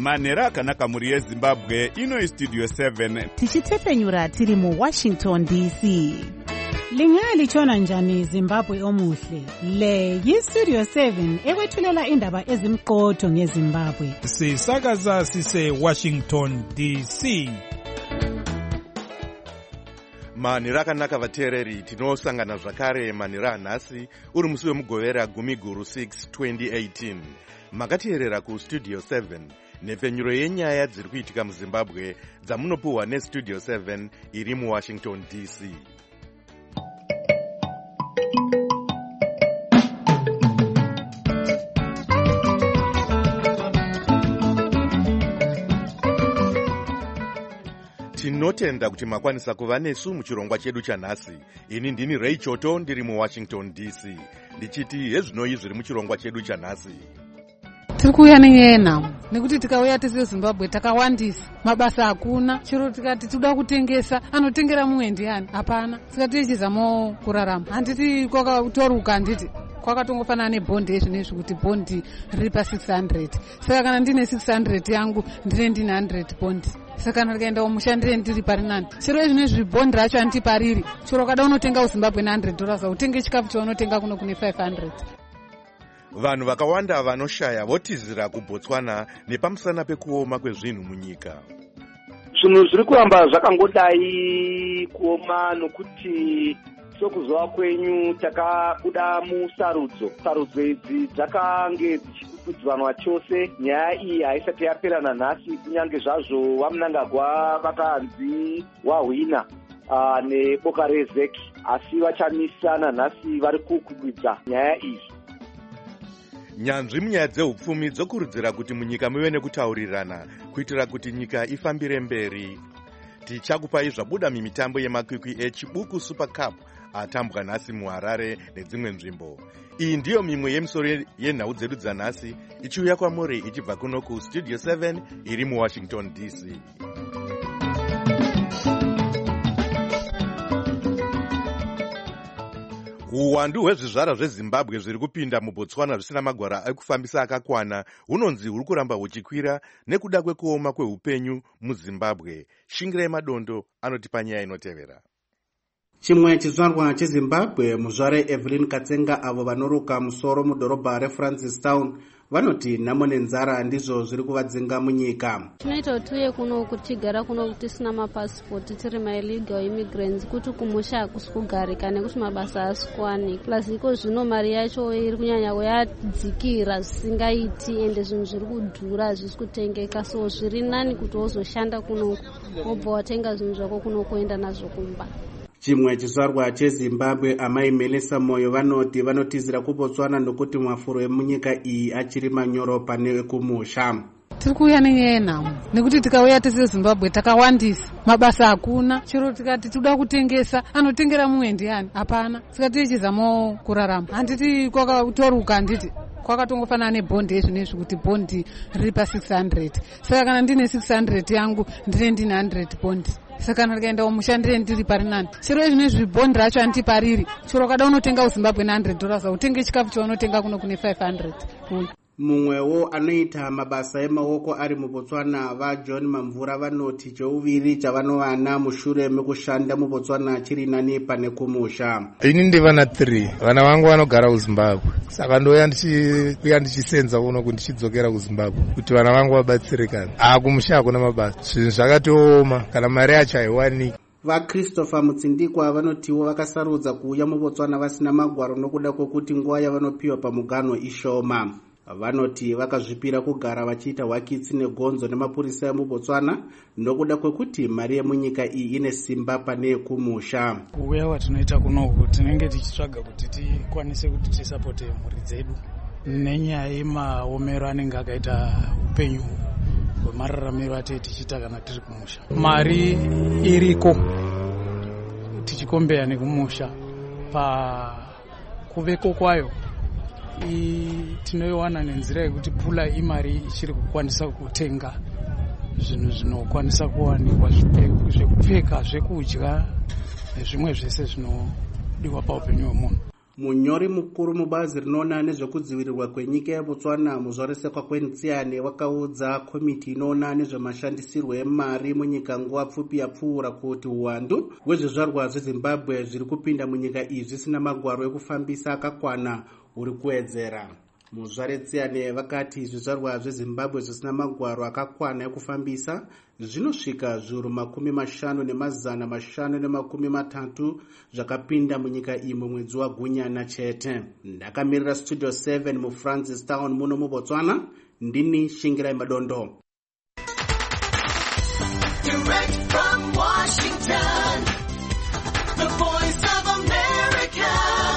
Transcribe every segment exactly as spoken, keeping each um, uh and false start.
manhero akanaka mhuri yezimbabwe. Ino Studio seven tichitepenyura tiri mu Washington D C. Lingalitshona njani Zimbabwe omuhle? Le yi-Studio seven ekwethulela indaba ezimqotho ngeZimbabwe. Sisakaza sise Washington D C. manhero akanaka vateereri, tinosangana zvakare manhero anhasi uri musi wemugovera gumi guru six twenty eighteen. Makateerera kuStudio seven nepfenyuro yenyaya dziri kuitika muZimbabwe dzamunopuhwa neStudio seven iri muWashington D C. Tinotenda kuti makwanisa kuva nesu muchirongwa chedu chanhasi. Ini ndini Ray Choto ndiri muWashington D C. Ndichiti hezvinoi zviri muchirongwa chedu chanhasi. Tiri kuuya nenyaya nhamo nekuti tikauya tese Zimbabwe takawandisa, mabasa hakuna. Chero tikati tinoda kutengesa, anotengera mumwe ndiani? Hapana. Saka tichizamawo kurarama. Handiti kwakatoruka, handiti kwakatongofanana nebhondi ezvinezvi kuti bhondi riri pa six hundred. Saka kana ndine six hundred yangu ndine ndine one hundred bhondi. Saka kana ndikaenda kumushandire ndiri pari nani. Chero ezvinezvi bhondi racho handiti pariri. Chero kada unotenga kuZimbabwe ne one hundred dollars utenge chikafu chaunotenga kuno kune five hundred. Vanhu vakawanda vanoshaya votizira kuBotswana nepamusana pekuoma kwezvinhu munyika. Zvinhu zviri kuramba zvakangodai kuoma nokuti sokuzova kwenyu takabuda musarudzo. Sarudzo idzi dzakange dzichikudzwanwa chose. Nyaya iyi haisati yapera nanhasi, kunyange zvazvo vaMnangagwa vakanzi wahwina uh, neboka rezeki, asi vachamisa nanhasi vari kukwidza nyaya iyi. Nyanzvi munyaya dzehupfumi dzokurudzira kuti munyika muve nekutaurirana kuitira kuti nyika ifambire mberi. Tichakupai zvabuda mimitambo yemakwikwi echibuku Super Cup atambwa nhasi muHarare nedzimwe nzvimbo. Iyi ndiyo mimwe yemisoro yenhau dzedu dzanhasi ichiuya kwamuri ichibva kuno kuStudio seven iri muWashington D C. Uwandu hwezvizvara zveZimbabwe zviri kupinda muBotswana zvisina magwara ekufambisa akakwana hunonzi huri kuramba huchikwira nekuda kwekuoma kwehupenyu muZimbabwe. Shingirai Madondo anotipa nyaya inotevera. Chimwe chizvarwa cheZimbabwe, muzvare Evelyn Katsenga avo vanoruka musoro mudhorobha reFrancistown vanoti nhamo nenzara ndizvo zviri kuvadzinga munyika. Tinoita tuye kuno kutigara kuno kuti sina mapasipoti tiri ma illegal immigrants kuti kumusha hakusi kugarika nekuti mabasa asikuwanika. Plus iko zvino mari yacho iri kunyanya yadzikira zvisingaiti ende zvinhu zviri kudhura hazvisi kutengeka, so zviri nani kuti wozoshanda kuno wobva watenga zvinhu zvako kuno kuenda nazvo kumba. Chimwe chizvarwa cheZimbabwe amai Melissa Moyo vanoti vanotizira kuBotswana nokuti mafuro emunyika iyi achiri manyoro pane ekumusha. Tiri kuuya nenyaya nhamo nekuti tikauya tese Zimbabwe takawandisa, mabasa hakuna. Chero tikati tinoda kutengesa, anotengera mumwe ndiani? Hapana. Saka tichizamawo kurarama. Handiti kwakatoruka, handiti kwakatongofanana nebhondi ezvinezvi kuti bhondi riri pa six hundred. Saka kana ndine six hundred yangu ndine ndine one hundred bhondi. Saka kana ndikaenda kumushandire ndiri pari nani. Chero ezvinezvi bhondi racho handiti pariri. Chero kada unotenga kuZimbabwe ne one hundred dollars utenge chikafu chaunotenga kuno kune five hundred. Mumwewo anoita mabasa emaoko ari muBotswana vaJohn Mamvura vanoti cheuviri chavanovana mushure mekushanda muBotswana chiri nani pane kumusha. Ini ndivana three, vana vangu vanogara kuZimbabwe. Saka ndoya ndichiuya ndichisenza kuno kuti ndichidzokera kuZimbabwe kuti vana vangu vabatsirikane. Ah, kumusha hakuna mabasa. Zvinhu zvakatooma kana mari yacho haiwanikwi. VaChristopher Mutsindikwa vanotiwo vakasarudza kuuya muBotswana vasina magwaro nokuda kwokuti nguva yavanopiwa pamuganho ishoma. Vanoti vakazvipira kugara vachiita hwakitsi negonzo nemapurisa emuBotswana nokuda kwekuti mari yemunyika iyi ine simba pane kumusha. Kuuya kwatinoita kunoku tinenge tichitsvaga kuti tikwanise kuti tisapote mhuri dzedu nenyaya yemaomero anenge akaita upenyu hwemararamiro atei tichiita kana tiri kumusha. Mari iriko tichikombeya nekumusha pakuveko kwayo tinoiwana nenzira yekuti pula imari ichiri kukwanisa kutenga zvinhu zvinokwanisa kuwanikwa, zvekupfeka, zvekudya nezvimwe zvese zvinodiwa paupenyu hwemunhu. munyori mukuru mubazi rinoona nezvekudzivirirwa kwenyika yebotswana muzvaresekwa kwentsiyane wakaudza komiti inoona nezvemashandisirwo emari munyika nguva pfupi yapfuura kuti uwandu hwezvizvarwa zvezimbabwe zviri kupinda munyika iyi zvisina magwaro ekufambisa akakwana uri kuwedzera. muzvaretsiyane vakati zvizvarwa zvezimbabwe zvisina magwaro akakwana ekufambisa zvinosvika zviuru makumi mashanu nemazana mashanu nemakumi matatu zvakapinda munyika iyi mumwedzi wagunyana chete. Ndakamirira studio seven mufrancis town muno mubotswana, ndini Shingirai Madondo. Direct from Washington, the voice of America,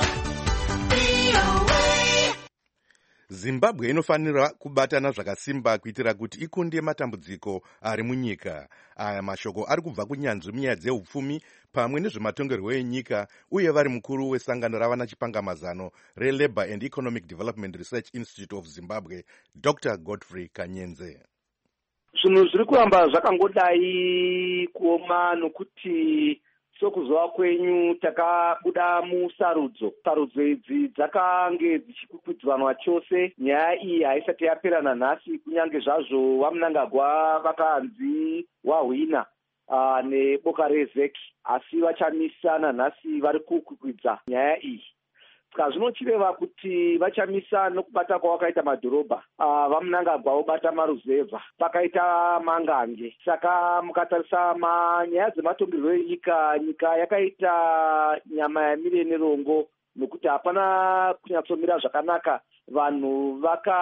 V O A. Zimbabwe inofanira kubatana zvakasimba kuitira kuti ikunde matambudziko ari munyika. Aya mashoko ari kubva kunyanzvi munyaya dzeupfumi pamwe nezvematongerwo enyika uye vari mukuru wesangano ravana chipangamazano reLabour and Economic Development Research Institute of Zimbabwe, Doctor Godfrey Kanyenze. Zvinhu zviri kuramba zvakangodai kuoma nokuti sokuzova kwenyu takabuda musarudzo. Sarudzo idzi dzakange dzichikwikwidzanwa chose. Nyaya iyi haisati yapera nanhasi, kunyange zvazvo vamunangagwa vakanzi wahwina uh, neboka rezeki, asi vachamisa nanhasi vari kukwikwidza nyaya iyi. Ska zvinochireva kuti vachamisa nokubata kwavakaita madhorobha. Uh, vamunangagwa vobata maruzevha, pakaita mangange. Saka mukatarisa manyaya dzematongerwo enyika, nyika yakaita nyama yamire nerongo nokuti hapana kunyatsomira zvakanaka. Vanhu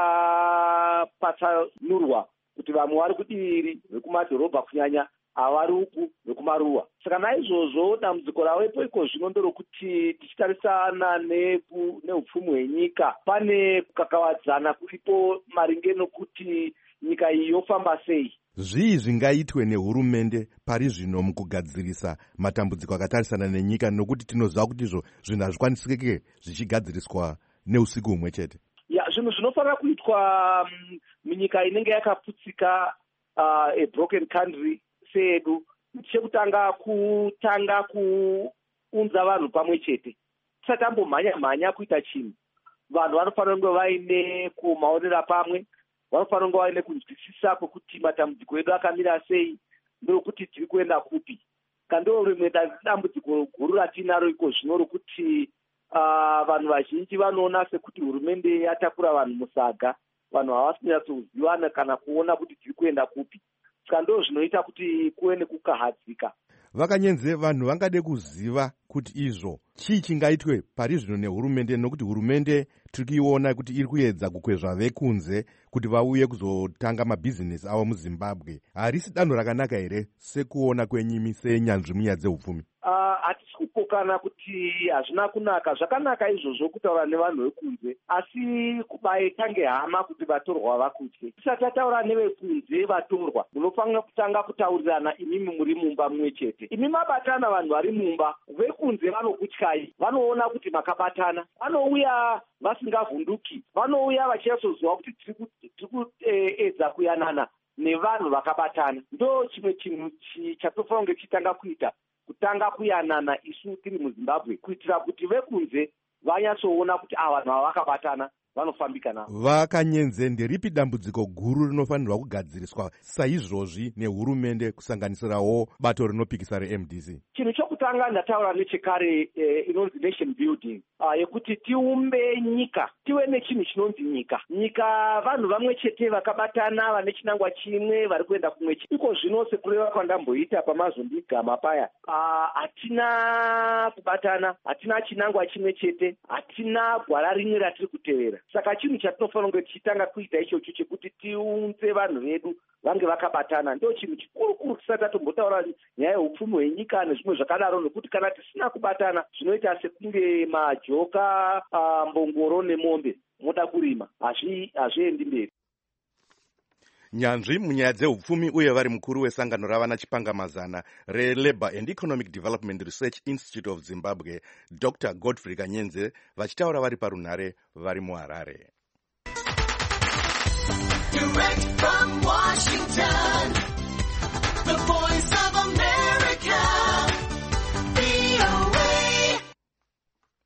vakapatsanurwa kuti vamwe vari kudiviri vekumadhorobha kunyanya, havari uku vekumaruwa. Saka naizvozvo dambudziko ravepo iko zvino nderokuti tichitarisana neupfumi hwenyika, pane kukakavadzana kuripo maringe nokuti nyika iyi yofamba sei. Zvii zvingaitwe nehurumende pari zvino mukugadzirisa matambudziko akatarisana nenyika, nokuti tinoziva kuti izvo zvinhu hazvikwanisike zvichigadziriswa neusiku humwe chete? Ya, zvinhu zvinofanira kuitwa munyika inenge yakaputsika, uh, a broken country sedu, chekutanga kutanga kuunza vanhu pamwe chete. Tisati tambomhanya mhanya kuita chinhu. Vanhu vanofanira kunge vaine kumaonera pamwe, vanofanira kunge vaine kunzwisisa kwekuti matambudziko edu akamira sei, ndokuti tiri kuenda kupi. Kandoo rimwe dambudziko guru ratinaro iko zvino rokuti uh, vanhu vazhinji vanoona sekuti hurumende yatakura vanhu musaga, vanhu havasi kunyatsozivana kana kuona kuti tiri kuenda kupi. Skando zvinoita kuti kuwe nekukahadzika. Vakanyenze vanhu vangade kuziva kuti izvo chii chingaitwe pari zvino nehurumende, nokuti hurumende tiri kuiona kuti iri kuedza kukwezva vekunze kuti vauye kuzotanga mabhizinesi avo muZimbabwe. Harisi danho rakanaka here sekuona kwenyimi senyanzvi munyaya dzeupfumi? Hatisi uh, kupokana kuti hazvina kunaka. Zvakanaka izvozvo kutaura nevanhu vekunze, asi kubaitange hama kuti vatorwa vakutye. Tisati tataura nevekunze vatorwa, munofanira kutanga kutaurirana imimi muri mumba mumwe chete. Imi mabatana vanhu vari mumba, vekunze vanokutyai, vanoona kuti makabatana, vanouya vasingavhunduki, vanouya vachiyatsoziva kuti tiri kuedza kuyanana nevanhu vakabatana. Ndo chimwe chinhu chatofanira kunge chitanga kuita, kutanga kuyanana isu tiri muZimbabwe, kuitira kuti vekunze vanyatsoona kuti ava vanhu ava vakabatana, vanofambika navo. Vakanyenze, nderipi dambudziko guru rinofanirwa kugadziriswa saizvozvi nehurumende kusanganisirawo bato rinopikisa reM D C? Chinhu chokutanga ndataura nechekare eh, inonzi nation building, uh, yekuti tiumbe nyika, tive nechinhu chinonzi nyika. Nyika vanhu vamwe chete vakabatana, vane chinangwa chimwe, vari kuenda kumwe chete. Iko zvino sekureva kwandamboita pamazondigama paya, hatina uh, kubatana, hatina chinangwa chimwe chete, hatina gwara rimwe ratiri kutevera. Saka chinhu chatinofanira kunge tichitanga kuita ichocho chekuti tiunze vanhu vedu vange vakabatana. Ndo chinhu chikuru kuru tisati tatombotaura nyaya yeupfumi hwenyika nezvimwe zvakadaro, nokuti kana tisina kubatana zvinoita sekunge majoka, uh, mbongoro nemombe moda kurima, hazviendi mberi. Nyanzvi munyaya dzeupfumi uye vari mukuru wesangano ravana chipangamazana reLabour and Economic Development Research Institute of Zimbabwe, Doctor Godfrey Kanyenze, vachitaura vari parunhare vari muHarare. Direct from Washington, the voice of America, V O A.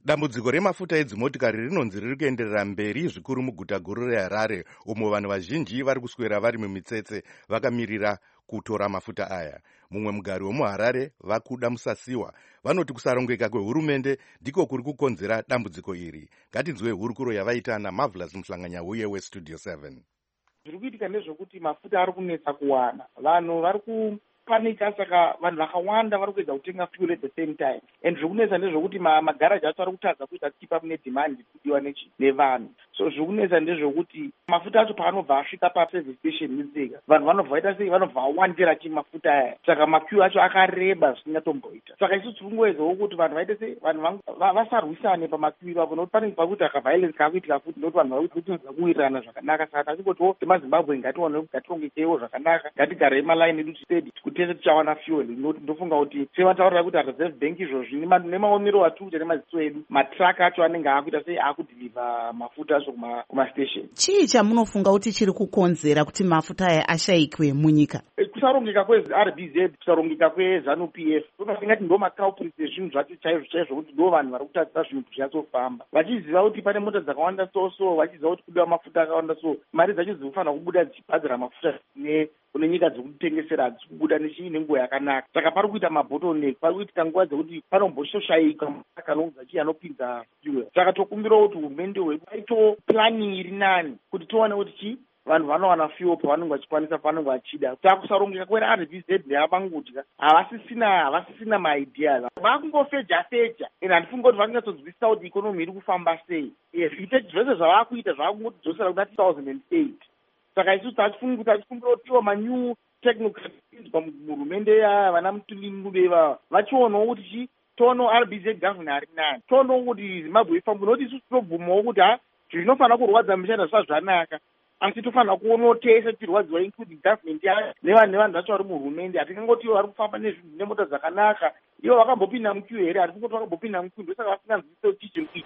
Dambudziko remafuta edzimotikari rinonzi riri kuenderera mberi zvikuru muguta guru reHarare, umo vanhu vazhinji vari kuswera vari mumitsetse vakamirira kutora mafuta aya. Mumwe mugari wemuHarare, Vakuda Musasiwa, vanoti kusarongeka kwehurumende ndiko kuri kukonzera dambudziko iri. Ngatinzwe hurukuro yavaita naMarvelous Muhlanganyauye weStudio seven. Zviri kuitika ndezvekuti mafuta ari kunetsa kuwana, vanhu vari kupanika, saka vanhu vakawanda vari kuedza kutenga fuel at the same time, and zviri kunetsa ndezvekuti magaraji acho ari kutadza kuita keep up nedemand kudiwa nevanhu. So zviri kunetsa ndezvekuti mafuta acho paanobva asvika paservice station misika, vanhu vanobva vaita sei, vanobva vawandira chi mafuta aya, saka maqueue acho akareba zvisingatomboita. Saka isusu tiri kungoedzawo kuti vanhu vaite sei, vanhu vasarwisane pamaqueue ipapo, nokuti pane pakuti akaviolence kakuitika futi, nokuti vanhu vari kutinza kuwirirana zvakanaka. Saka tachingoti semaZimbabwe ngatione ngatirongekeiwo zvakanaka, ngatigarei malaini edu steady kutese tichawana fuel. Ndofunga kuti sevataurira kuti reserve bank izvozvi nemaomero atuita nemaziso edu, matraka acho anenge akuita sei akudhilivha mafuta acho kumastation. Chii chamunofunga kuti chiri kukonzera kuti mafuta aya ashayikwe munyika? Kusarongeka kweR B Z, kusarongeka kweZanu-P F, tingati ndo maculprits ezvinhu zvacho chaizvo chaizvo, kuti ndo vanhu vari kutadzisa zvinhu zvinyatsofamba, vachiziva kuti pane mota dzakawanda so so, vachiziva kuti kudiwa mafuta akawanda so, mari dzacho dzinofanira kubuda dzichibhadhara mafuta kune nyika dzekutengesera hadzisi kubuda nechii nenguva yakanaka. Saka pari kuita mabottleneck, pari kuitika nguva dzekuti panomboshoshaika akanonza chii anopinza fuel. Saka tokumbirawo kuti hurumende hwedu aito plani iri nani kuti tione kuti chii vanhu vanowana fuel pavanenge vachikwanisa, pavanenge vachida. Takusarongeka kweR B Z neavangudya havasisina havasisina maideas, vakungofeja feja, ende handifungi kuti vangatsodzwisisa kuti ikonomi iri kufamba sei. Zvese zvavakuita zvavakungotidzosera kuna two thousand eight. Saka isusu tatifungi kuti tachikumbira kutiwa manew technocrats pahurumende vana Mutulingube vachionawo kuti chi tono R B Z governor ari nani, tono kuti Zimbabwe ifambo, nokuti isusu tobvumawo kuti ha zvinofanira kurwadza mishana zvisva zvanaka, asi tofanira kuonawo tese tirwadziwa including government yayo nevanhu nevanhu vacho vari muhurumende. Hatingangoti ivo vari kufamba nezvinhu nemota dzakanaka, ivo vakambopinda muqueue here, hatifungoti vakambopinda muqueue, ndosaka vasinganzwisise kuti chii chiri.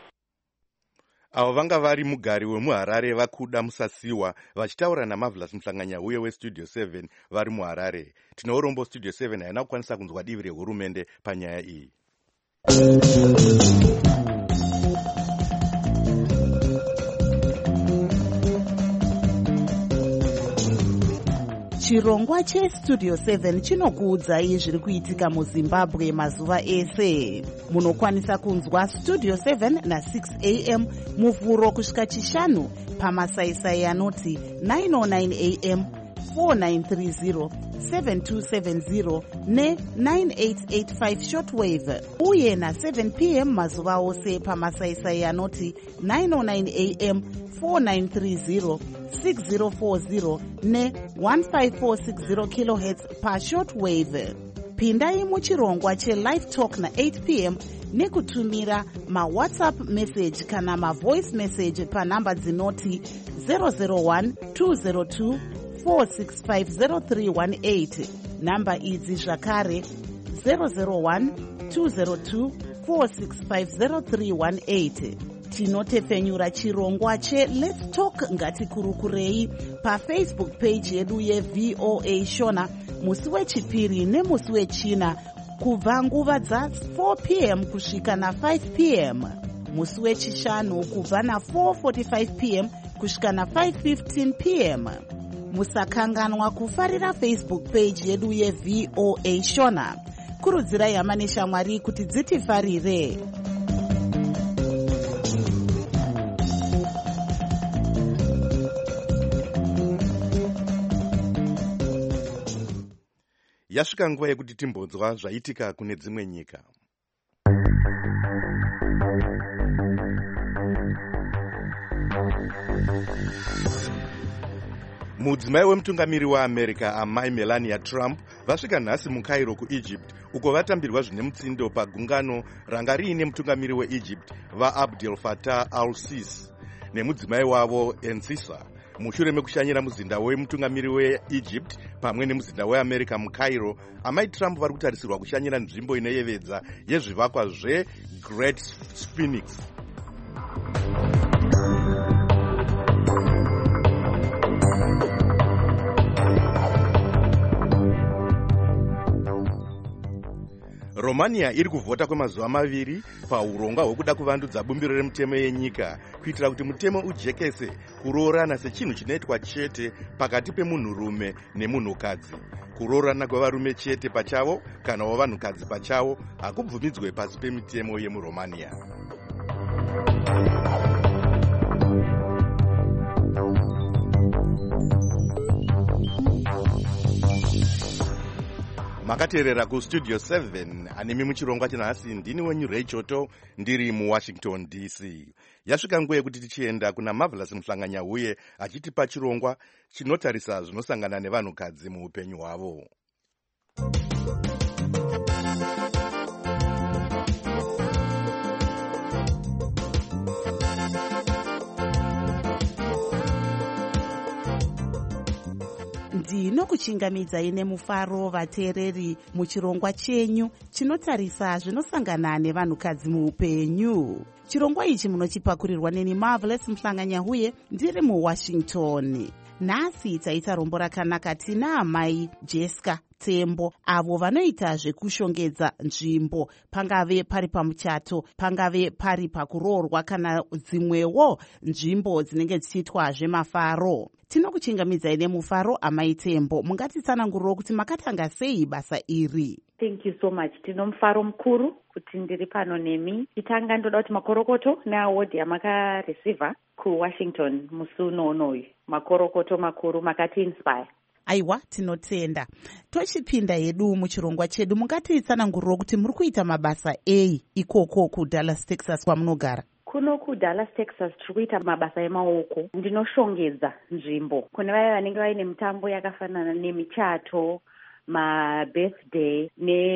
Avo vanga vari mugari wemuHarare Vakuda Musasiwa vachitaura naMarvelous Muhlanganyauye weStudio seven vari muHarare. Tinourombo Studio seven haina kukwanisa kunzwa divi rehurumende panyaya iyi. Chirongwa cheStudio seven chinokuudzai zviri kuitika muZimbabwe mazuva ese. Munokwanisa kunzwa Studio seven na six a m muvhuro kusvika chishanu pamasaisai anoti nine oh nine a m, four nine three zero, seven two seven zero ne nine eight eight five shortwave, uye na seven p m mazuva ose pamasaisai anoti nine oh nine a m, four nine three zero, six zero four zero ne one five four six zero kilohertz pa shortwave. Pindai muchirongwa cheLive Talk na eight p m nekutumira mawhatsapp message kana mavoice message panhamba dzinoti zero zero one two zero two four six five zero three one eight. Namba idzi zvakare zero zero one two zero two four six five zero three one eight. Tinotefenyura chirongwa che Let's Talk Ngatikurukurei paFacebook page yedu yeV O A Shona musi wechipiri nemusi wechina kubva nguva dza four p m kusvika na five p m, musi wechishanu kubva na four forty-five p m kusvika na five fifteen p m. Musakanganwa kufarira Facebook page yedu yeV O A Shona. Kurudzirai hama neshamwari kuti dzitifarire. Yasvika nguva yekuti timbonzwa zvaitika kune dzimwe nyika. Mudzimai wemutungamiri weAmerica amai Melania Trump vasvika nhasi muCairo kuEgypt, uko vatambirwa zvine mutsindo pagungano ranga riine mutungamiri weEgypt vaAbdel Fattah al-Sisi nemudzimai wavo Ensisa, mushure mekushanyira muzinda wemutungamiri weEgypt pamwe nemuzinda weAmerica muCairo. Amai Trump vari kutarisirwa kushanyira nzvimbo inoyevedza yezvivakwa zveGreat Phoenix. Romania iri kuvhota kwemazuva maviri paurongwa hwekuda kuvandudza bumbiro remutemo yenyika kuitira kuti mutemo ujekese kuroorana sechinhu chinoitwa chete pakati pemunhurume nemunhukadzi. Kuroorana kwevarume chete pachavo kana wavanhukadzi pachavo hakubvumidzwe pasi pemitemo yemuromania. Makateerera kustudio seven anemi muchirongwa chinhasi. Ndini wenyu Rachel, ndiri muWashington D C. Yasvika nguva yekuti tichienda kuna Marvelous Mhlanganyahuye achitipa chirongwa chinotarisa zvinosangana nevanhukadzi muupenyu hwavo. Ndinokuchingamidzai nemufaro vateereri muchirongwa chenyu chinotarisa zvinosangana nevanhukadzi muupenyu. Chirongwa ichi munochipakurirwa neni Marvelous Mhlanganyahuye ndiri muWashington. Nhasi taita rombo rakanaka tina amai Jessica Tembo avo vanoita zvekushongedza nzvimbo, pangave pari pamuchato, pangave pari pakuroorwa kana dzimwewo nzvimbo dzinenge dzichiitwa zvemafaro. Tinokuchingamidzai nemufaro amai Tembo. Mungatitsananguriro kuti makatanga sei basa iri? Thank you so much. Tino mufaro mukuru kuti ndiri pano nemi. Chitanga ndoda kuti makorokoto neaward yamakareceiva kuWashington musi unonoyu. Makorokoto makuru makati inspire. Aiwa, tinotenda. Tochipinda hedu muchirongwa chedu, mungatitsananguriro kuti muri kuita mabasa ei ikoko kuDallas, Texas kwamunogara? Kuno kuDallas, Texas tiri kuita mabasa emaoko. Ndinoshongedza nzvimbo kune vaya vanenge vaine mitambo yakafanana nemichato, ma-birthday,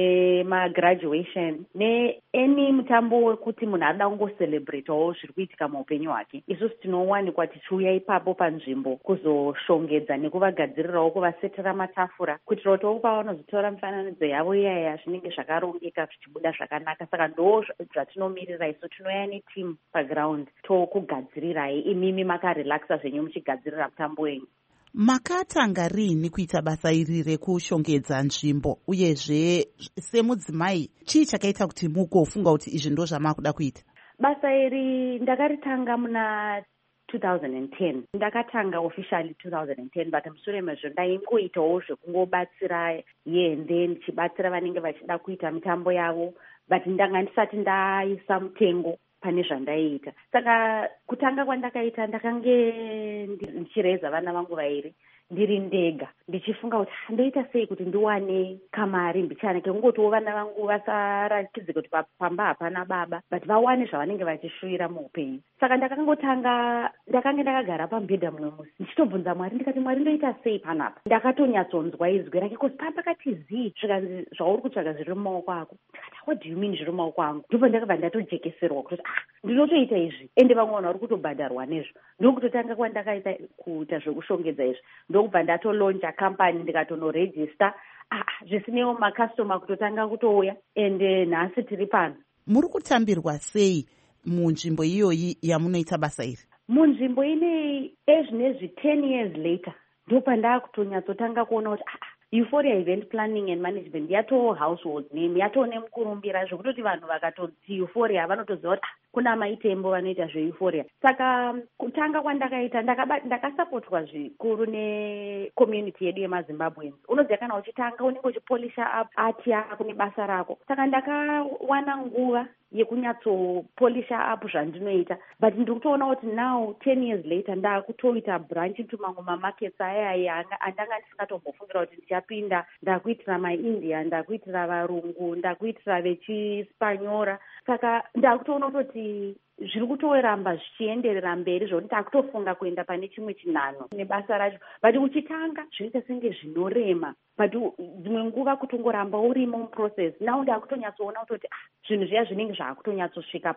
nema-graduation, ne-any mutambo wekuti munhu ada kungocelebratewo zviri kuitika muupenyu hwake. Isusu tinowanikwa tichiuya ipapo panzvimbo kuzoshongedza nekuvagadzirirawo, kuvasetera matafura kuitira kuti pavanozotora mifananidzo yavo iyaya zvinenge zvakarongeka zvichibuda zvakanaka. Saka ndo zvatinomirira isu. Tinouya netimu paground tokugadzirirai imimi makarelaxa zvenyu muchigadzirira mutambo wenyu. Makatanga rini kuita basa iri rekushongedza nzvimbo, uyezve semudzimai chii chakaita kuti mugofunga kuti izvi ndo zvamakuda kuita? Basa iri ndakaritanga muna two thousand ten. Ndakatanga officially two thousand ten, but mushure mezvo ndaingoitawo zvekungobatsira yende, ndichibatsira vanenge vachida kuita mitambo yavo, but ndanga ndisati ndaisa mutengo pane zvandaiita. Saka kutanga kwandakaita ndakange ndichireza vana vangu vairi ndiri ndega, ndichifunga kuti ndoita sei kuti ndiwane kamari mbichana kekungotiwo vana vangu vasaratidze kuti pamba hapana baba, but vawane zvavanenge vachishuvira muupenyu. Saka ndakangotanga ndakange ndakagara pamubhedha mumwe musi ndichitobvunza Mwari, ndikati Mwari, ndoita sei panapa? Ndakatonyatsonzwa izwi rake, kozi pakati zii zvikanzi zvauri kutsvaga zviri mumaoko ako. Ndikati what do you mean zviri mumaoko angu? Ndipo ndakabva ndatojekeserwa kuti ah ndinotoita izvi ende vamwe vanhu vari kutobhadharwa nezvo. Ndokutotanga kwandakaita kuita zvekushongedza izvi. Ndokubva ndatolonja kampani ndikatonorejista. Ah, zvisinewo makastoma kutotanga kutouya ende nhasi tiri pano. Muri kutambirwa sei munzvimbo iyoyi yamunoita basa iri? Munzvimbo ineyi ezvinezvi ten years later ndopandaakutonyatsotanga kuona kuti ah Euphoria Event Planning and Management yato household name, yato nemukurumbira zvekutoti vanhu vakatoti Euphoria vanotoziva kuti ah kuna maitembo vanoita zveEuphoria. Saka kutanga kwandakaita ndakasapotwa zvikuru necommunity yedu yemaZimbabweans. Unoziva kana uchitanga unenge uchipolisha art yako nebasa rako. Saka ndakawana nguva yekunyatsopolisha up zvandinoita, but ndikutoona kuti now ten years later ndakutoita branch into mamwe mamarkets aya andanga ndisingatombofungira kuti ndichapinda. Ndakuitira maindia, ndakuitira varungu, ndakuitira vechispanyora. Saka ndakutoona kuti zviri kutoramba zvichienderera mberi zvokuti ndakutofunga kuenda pane chimwe chinhano nebasa racho, but uchitanga zvinoita senge zvinorema, but dzimwe nguva kutongoramba urimo muprocess. Now ndakutonyatsoona kutoti ah zvinhu zviya zvinenge zvaakutonyatsosvika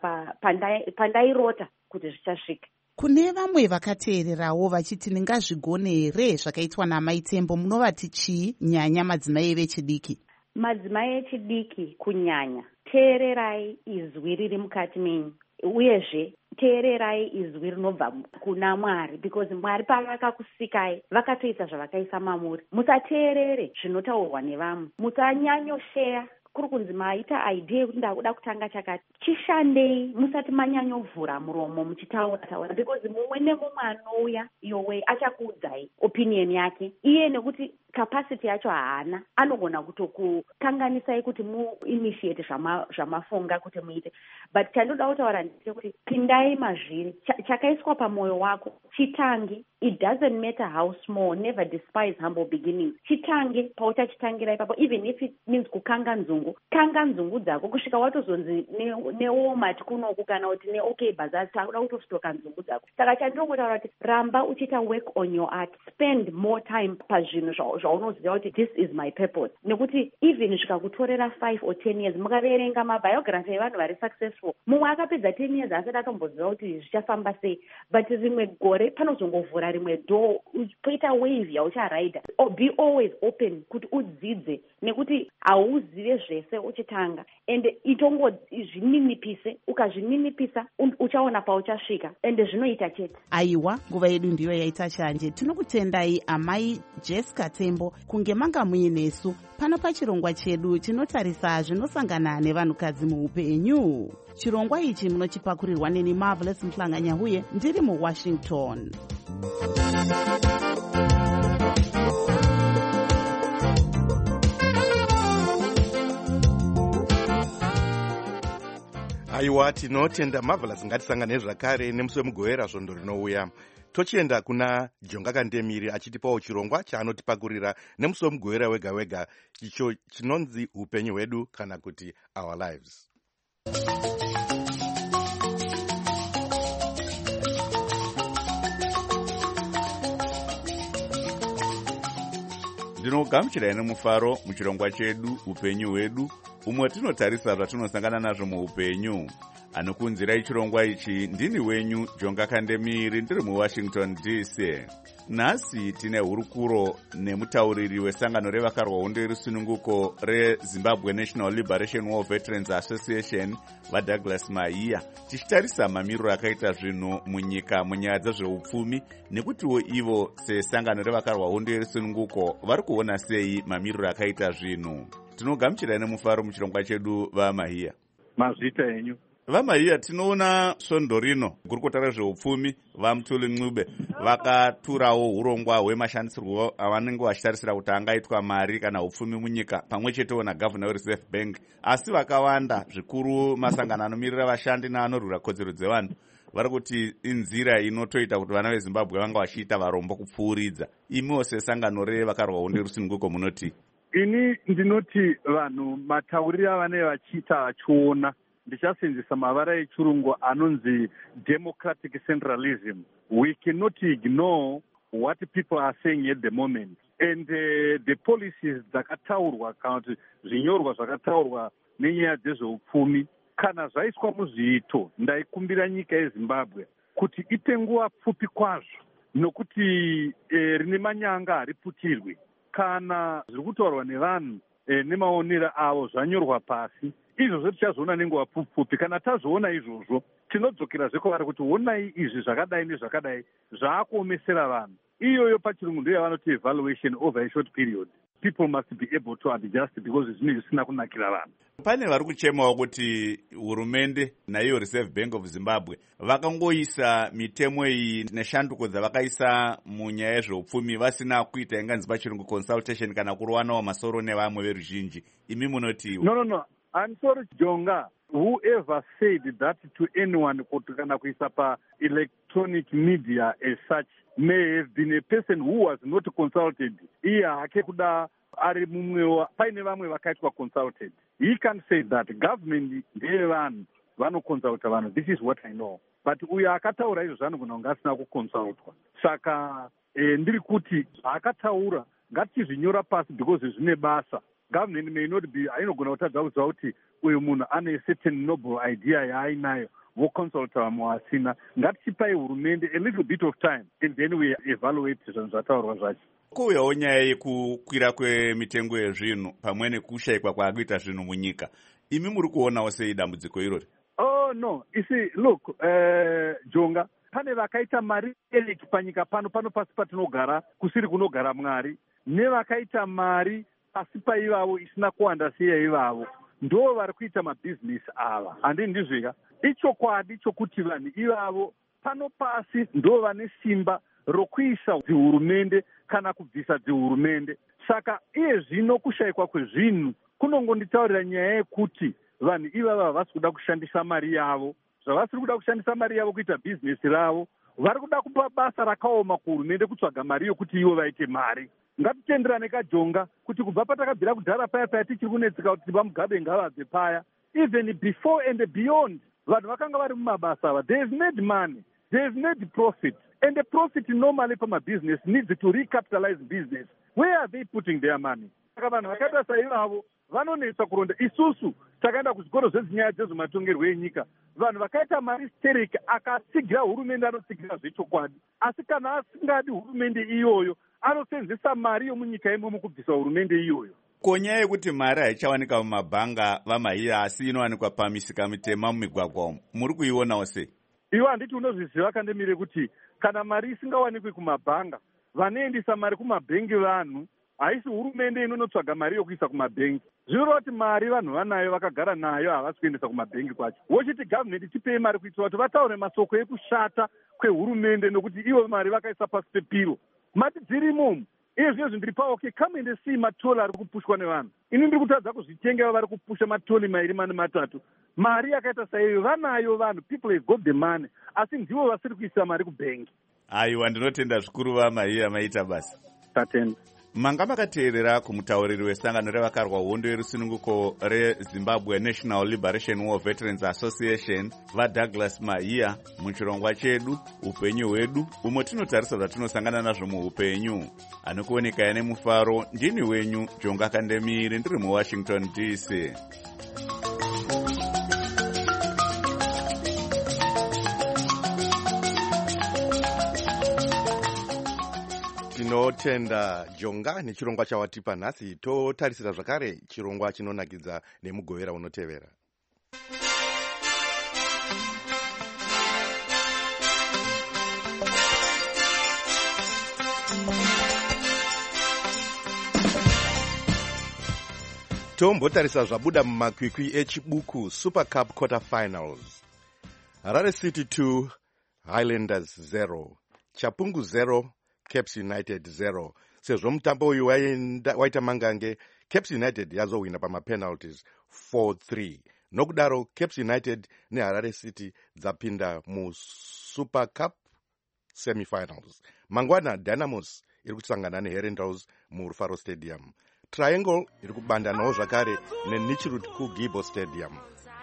pandairota kuti zvichasvika. Kune vamwe vakateererawo vachiti ndingazvigone here zvakaitwa naMai Tembo, munovati chii nyanya madzimai vechidiki? Madzimai echidiki kunyanya, teererai izwi riri mukati menyu, uyezve teererai izwi rinobva kuna Mwari, because Mwari pavakakusikai vakatoisa zvavakaisa mamuri. Musateerere zvinotaurwa nevamwe, musanyanyosheya kuri kunzi maita idea yekuti ndakuda kutanga chakati, chishandei musati manyanyovhura muromo muchitaura taura, because mumwe nemumwe anouya your way achakuudzai opinion yake iye, nekuti capacity yacho haana, anogona kutokukanganisai kuti muinitiate zvamafunga kuti muite. But chandoda kutaura ndechekuti pindai mazviri, chakaiswa pamwoyo wako chitange. It doesn't matter how small, never despise humble beginnings. Chitange pauchachitangira ipapo, even if it means kukanga nzungu, kanga nzungu dzako kusvika watozonzi neWalmart kunoku kana kuti ne OK Bazaar takuda kutostoka nzungu dzako. Saka chandinotaura kuti ramba uchita work on your art, spend more time pazvinhu zvaunoziva kuti this is my purpose. Nekuti even zvikakutorera five or ten years, mukaverenga mabiography evanhu vari successful, mumwe akapedza ten years asati atomboziva kuti zvichafamba sei, but rimwe gore panozongovhura rimwe door, poita wave yaucharaida. Be always open kuti udzidze, nekuti hauzive zvese uchitanga, and itongo zvininipise, ukazvininipisa uchaona pauchasvika, and zvinoita chete. Aiwa, nguva yedu ndiyo yaita chanje. Tinokutendai amai Jessica Tembo kunge manga muinesu pano pachirongwa chedu chinotarisa zvinosangana nevanhukadzi muupenyu. Chirongwa ichi munochipakurirwa neni Marvelous Mhlanganyahuye ndiri muWashington. Aiwa, tinotenda Marvelous. Ngatisangane zvakare nemusi wemugovera svondo rinouya. Tochienda kuna Jonga Kandemiri achitipawo chirongwa chaanotipakurira nemusi wemugovera wega wega, icho chinonzi upenyu hwedu kana kuti our lives. Ndinogamuchirai nemufaro muchirongwa chedu upenyu hwedu, umwe tinotarisa zvatinosangana nazvo muupenyu. Anokunzirai chirongwa ichi ndini wenyu Jonga Kandemiri, ndiri muWashington D C. Nhasi tine hurukuro nemutauriri wesangano revakarwa hondo yerusununguko reZimbabwe National Liberation War Veterans Association vaDouglas Mahiya, tichitarisa mamiriro akaita zvinhu munyika munyaya dzezveupfumi, nekutiwo ivo sesangano revakarwa hondo yerusununguko vari kuona sei mamiriro akaita zvinhu. Tinogamuchirai nemufaro muchirongwa chedu vaMahiya. Mazvita enyu. VaMahiya, tinoona svondo rino gurukota rezveupfumi vaMutuli Ncube vakaturawo urongwa hwemashandisirwo avanenge vachitarisira kuti angaitwa mari kana upfumi munyika, pamwe chetewo naGavana weReserve Bank. Asi vakawanda zvikuru masangano anomirira vashandi neanorwira kodzero dzevanhu vari kuti inzira inotoita kuti vana veZimbabwe vanga vachiita varombo kupfuuridza. Imiwo sesangano revakarwa hondo yerusununguko munoti? Ini ndinoti vanhu matauriro avanenge vachiita vachiona, ndichasenzesa mavara echirungu anonzi democratic centralism. We cannot ignore what people are saying at the moment, and uh, the policies dzakataurwa kana kuti zvinyorwa zvakataurwa nenyaya dzezveupfumi kana zvaiswa muzviito, ndaikumbira nyika yeZimbabwe kuti ite nguva pfupi kwazvo, nokuti eh, rine manyanga hariputirwi. Kana zviri kutaurwa nevanhu eh, nemaonero avo zvanyorwa pasi, izvozvo tichazoona nenguva pfupi. Kana tazvoona izvozvo tinodzokerazve kwavari kuti onai izvi zvakadai nezvakadai zvaakuomesera vanhu. Iyoyo pachirungu ndiyo yavanoti evaluation over a short period. People must be able to adjust because zvinhu zvisina kunakira vanhu. Pane vari kuchemawo kuti hurumende naiyo Reserve Bank of Zimbabwe vakangoisa mitemo iyi neshanduko dzavakaisa munyaya yezveupfumi vasina kuita inganzi pachirungu consultation kana kurowanawo masoro nevamwe veruzhinji. Imi munoti? No, no, no. I'm sorry, Jonga. Whoever said that to anyone kana kuisa pa electronic media as such may have been a person who was not consulted. Iye hake kuda ari mumwewa paine vamwe vakaitwa consulted. He can say that government ndeye vanhu vanoconsulta vanhu. This is what I know. But uyo akataura izvo zvanogona kunge asina kuconsultwa. Saka eh, ndiri kuti akataura ngatizvinyora pasi because zvine basa. Government may not be, ainogona kutadza kuziva kuti uyu munhu ane certain noble idea yaainayo, voconsulta vamwe vasina. Ngatichipai hurumende a little bit of time and then we evaluate zvinhu zvataurwa zvacho. Kuuyawo nyaya yekukwira kwemitengo yezvinhu pamwe nekushayikwa kwakuita zvinhu munyika, imi muri kuonawo sei dambudziko irori? Oh no, you see, look, uh, Jonga, pane vakaita mari eleki panyika pano pano pasi patinogara kusiri kunogara Mwari, nevakaita mari asi paivavo isina kuwanda seya ivavo. ndo vari kuita mabhizinesi ava. Handii ndizvika ichokwadi chokuti vanhu ivavo pano pasi ndo vane simba rokuisa dzihurumende kana kubvisa dzihurumende. Saka iye zvino kushayikwa kwezvinhu kunongonditaurira nyaya yekuti vanhu ivava havasi kuda kushandisa mari yavo. Zvavasiri kuda kushandisa mari yavo kuita bhizinesi ravo, vari kuda kupa basa rakaoma kuhurumende kutsvaga mari yokuti ivo vaite mari. Ngatitenderane kaJonga kuti kubva patakabvira kudhara paya paya tichiri kunetseka kuti vamugabe ngavabve paya, even before and beyond, vanhu vakanga vari mumabasa ava. There is made money, there is made profit, and the profit normally from a business needs to recapitalize business. Where are they putting their money? Saka vanhu vakaita saivavo vanonetsa kuronda. Isusu takaenda kuzvikoro zvezinyaya dzezvematongerwo enyika, vanhu vakaita mari stereki akasigira hurumende anosigira zvechokwadi, asi kana asingadi hurumende iyoyo anosenzesa mari yomunyika imomo kubvisa hurumende iyoyo. Konyaya yekuti mari haichawanika mumabhanga vamaiya asi inowanikwa pamisika mitema mumigwagwa umu, muri kuionawo sei? Iwo handiti unozviziva kandemire kuti kana mari isingawanikwi kumabhanga, vanoendesa mari kumabhengi vanhu, haisi hurumende inonotsvaga mari yokuisa kumabhengi. Zvinoreva kuti mari vanhu vanayo vakagara nayo havasi kuendesa kumabhengi kwacho. Wochiti gavhmendi tipei mari kuitira kuti vataure masoko ekushata kwehurumende nokuti ivo mari vakaisa pasi pepiro. Mati dziri imomo. Iye zvino zvindiri pa okay, come and see matoli ari kupushwa nevanhu. Ini ndiri kutadza kuzvitenga vari kupusha matoli mairi mane matatu. Mari yakaita saiyo vanayo vanhu, people have got the money, asi ndivo vasiri kuisa mari kubhengi. Aiwa, ndinotenda zvikuru vamaiya maita basa. Tatenda. Manga makateerera kumutauriri wesangano revakarwa hondo yerusununguko reZimbabwe National Liberation War Veterans Association vaDouglas Mahiya muchirongwa chedu upenyu hwedu, umwe tinotarisa zvatinosangana nazvo muupenyu. Anokuoneka nemufaro, ndini wenyu Jonga Kandemiri, ndiri muWashington D C. Tinotenda Jonga nechirongwa chawatipa nhasi. Totarisira zvakare chirongwa chinonakidza nemugovera unotevera. Tombotarisa zvabuda mumakwikwi echibuku Super Cup quarter finals. Harare City two, Highlanders zero, Chapungu zero, Caps United zero. Sezvo mutambo uyu waita mangange, Caps United yazowina pamapenalties four three. Nokudaro Caps United neHarare City dzapinda mu Super Cup semifinals. Mangwana Dynamos iri kusangana neHerendals mu Rufaro Stadium. Triangle iri kubandanawo zvakare neNichirut kuGibo Stadium.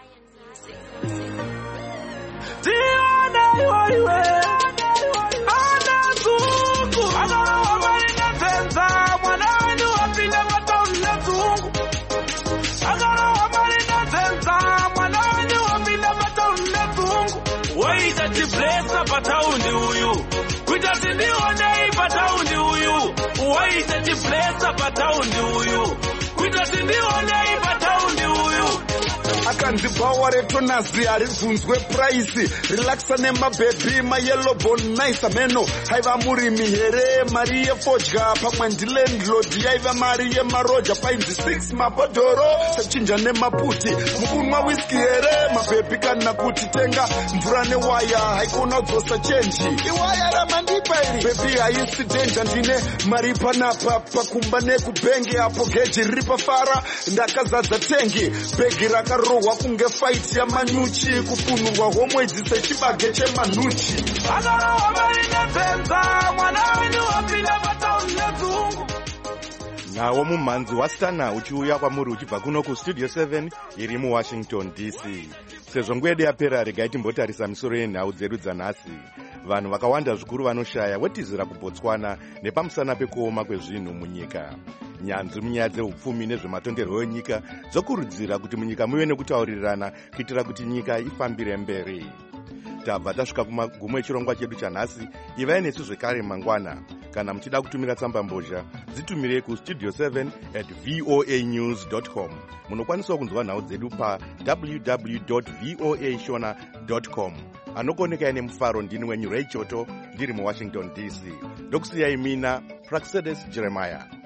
Waita pataundi uyu kuita tindione pataundi uyu waita tiblesa pataundi uyu kuita tindione pataundi uyu akanzi bhawa retonazi haribvunzwe praisi relaxa nemabhebhi mayellow nice ameno haiva murimi here mari yefodya pamwe ndilandlord yaiva mari yemaroja painzi six mabhodhoro sechinja nemaputi mukunwa whisky here mabhebhi kana kuti tenga mvura newaya haikona kudzosa chenji iwaya ramandipa iri bhebhi haisi denja ndine mari panapa pakumba nekubhengi apo geji riri pafara ndakazadza tengi bhegi rakarohwa kunge fight yamanyuchi kupunurwa homwedzi sechibage chemanuchi akarohwa marina bhenza mwana wenyu wapinda pataundi yedzungu. Nawo mumhanzi wastana uchiuya kwamuri uchibva kuno kustudio seven iri muWashington D C. Sezvo ngwede yapera regai timbotarisa misoro yenhau dzedu dzanhasi. Vanhu vakawanda zvikuru vanoshaya wetizira kuBotswana nepamusana pekuoma kwezvinhu munyika. Nyanzvi munyaya dzeupfumi nezvematongerwo enyika dzokurudzira kuti munyika muve nekutaurirana kuitira kuti nyika ifambire mberi. Tabva tasvika kumagumo echirongwa chedu chanhasi. Ivai nesu zvekare mangwana. Kana muchida kutumira tsamba mbozha dzitumirei kustudio seven at voa news dot com. Munokwanisawo kunzwa nhau dzedu pa w w w dot voa shona dot com. Anokoneka nemufaro ndini wenyu Ray Choto ndiri muWashington D C. Ndokusiyai mina Praxedes Jeremiah.